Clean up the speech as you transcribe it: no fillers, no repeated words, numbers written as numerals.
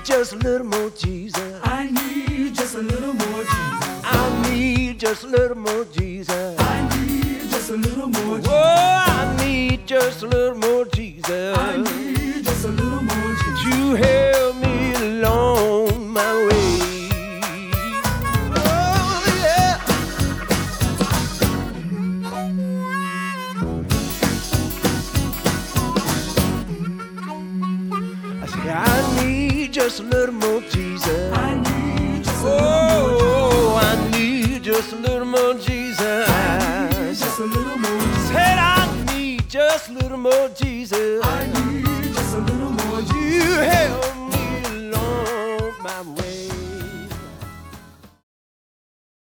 just a little more Jesus. I need just a little more Jesus. I need just a little more Jesus. I need just a little more Jesus. Oh, I need just a little more Jesus. I need just a little more Jesus. To help me along my way. Oh, yeah. I say, I need just a little more Jesus. I need just a little more Jesus. Oh, I need just a little more Jesus. Just a little more Jesus. Said I need just a little more Jesus. I need just a little more Jesus. You help